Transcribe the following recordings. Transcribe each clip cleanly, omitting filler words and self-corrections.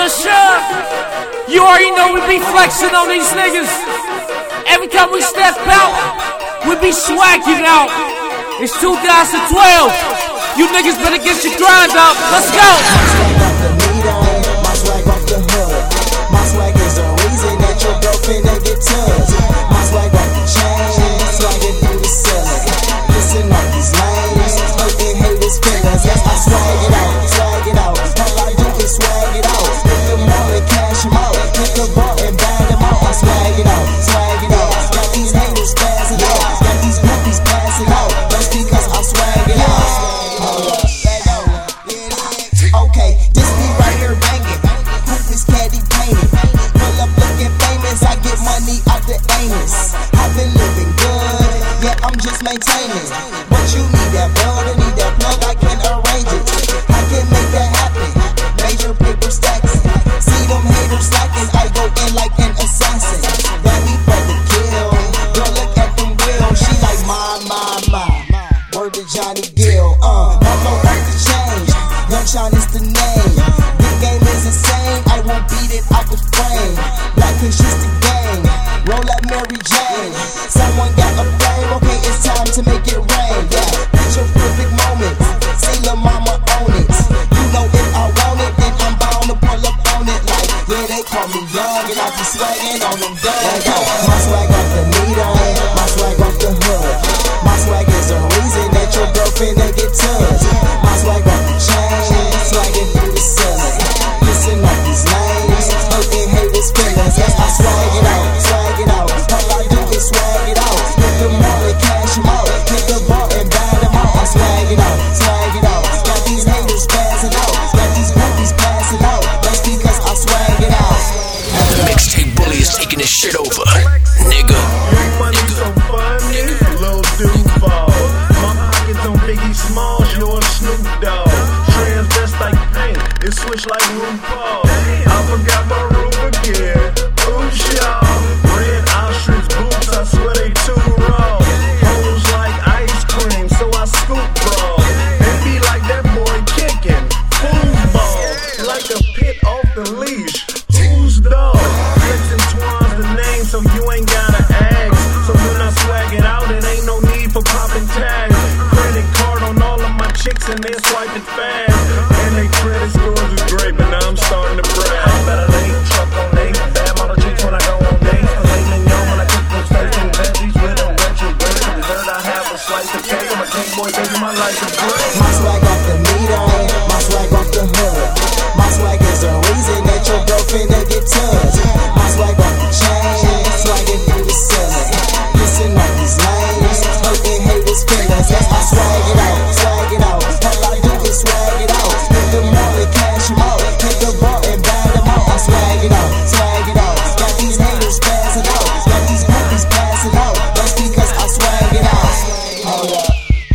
sure. You already know we be flexing on these niggas. Every time we step out, we be swagging out. It's 2012. You niggas better get your grind up. Let's go. My swag off the hood. My swag is the reason that your girlfriend ain't get touched. My swag off the chain, swagging through the ceiling. Listen up these lanes, hurting haters' feelings. Yes, I swag it out, swag it out. All I do is swag it out. Hit them all and cash them out. Hit the bar and bag them out. I swag it out, swag it out. Got these haters passing out. Got these groupies passing out. That's because I swag it out. Okay, this beat right here banging. Groupies candy painted. Pull up looking famous. I get money out the anus. I've been living good, yeah, I'm just maintaining. But you need that builder, need that plug, I can arrange it. I can make that happen. Major paper stacks. See them haters slacking, I go in like an assassin. That me for the kill. Girl, look at them wheels. She like my. Word to Johnny Gill. My flow off the change. Young Sean is the name. The game is insane. I won't beat it out the frame. Black is just the game. Roll up Mary Jane. Someone got a flame. Okay, it's time to make it rain. Yeah, picture perfect moment. See lil' mama own it. You know if I want it, then I'm bound to pull up on it. Like, yeah, they call me young and I be swagging on them guns. My swag off the meter. My swag off the hood. My swag is the reason that your girlfriend ain't get touched. My swag off the chain, swagging through the ceiling. Listen up these lanes, hurting haters' feelings. Yes, I swag it out, swag it out. All I do is swag it out. Hit them all and cash them out. Hit the bar and bag them out. I swag it out, swag it out. Got these haters passing out. Got these groupies passing out. That's because I swag it out. Mixtape Bully is taking this shit over, nigga. Your money so funny, little Duval. My pockets on Biggie Smalls, you're a Snoop Dogg. Trans just like paint, it switch like RuPaul. I forgot my room again. Oops, y'all. Red ostrich boots, I swear they too raw. Hoes like ice cream, so I scoop raw. And be like that boy kicking foosball, like a pit off the leash. Who's dog? Flexing Twan's the name, so you ain't gotta ask. So when I swag it out, it ain't no need for popping tags. Credit card on all of my chicks and they swipe it fast. And they credit scores is great, but now I'm starting to brag. I'm better late, truck on late. Bad model chicks when I go on dates. Filet mignon when I cook them steaks and veggies with a retro grace. For dessert I have a slice of cake. I'm a cake boy, baby, my life is great. My swag off the meter, my swag off the hood. My swag is the reason that your girlfriend ain't get touched. My swag off the chain, swagging through the ceiling. Listen up these lanes, hurting haters' feelings. Yes, I swag it out, swag it out. All I do is swag it out. Hit them all and cash them out. Hit the bar and bag them out. I swag it out, swag it out. Got these haters passing out. Got these groupies passing out. That's because I swag it out. Hold up.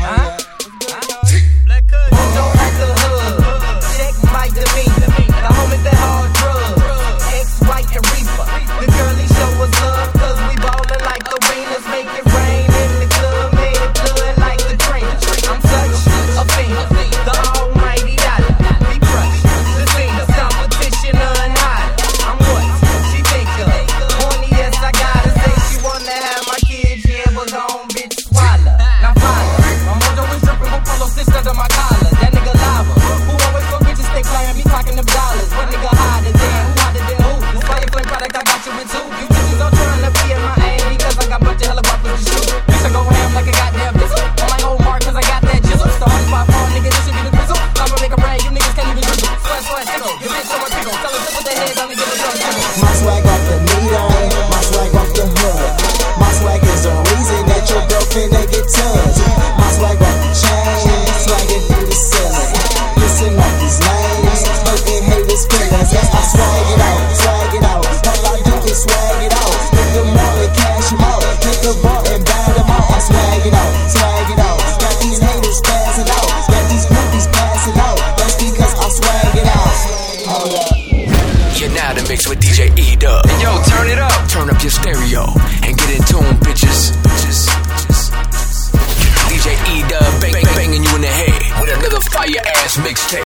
My swag off the meter, my swag off the hood. My swag is the reason that your girlfriend ain't get touched. My swag off the chain, swagging through the ceiling. Listen up these lanes, hurting haters' feelings. Yes, I swag it out, swag it out. All I do is swag it out. Hit them all and cash them out. Hit the bar and bag them out. I swag it out, swag it out. Got these haters passing out. Got these groupies passing out. That's because I swag it out. Hold up. You're now to mix with DJ E-Dub. Hey, yo, turn it up. Turn up your stereo and get in tune, bitches. DJ E-Dub banging you in the head with another fire ass mixtape.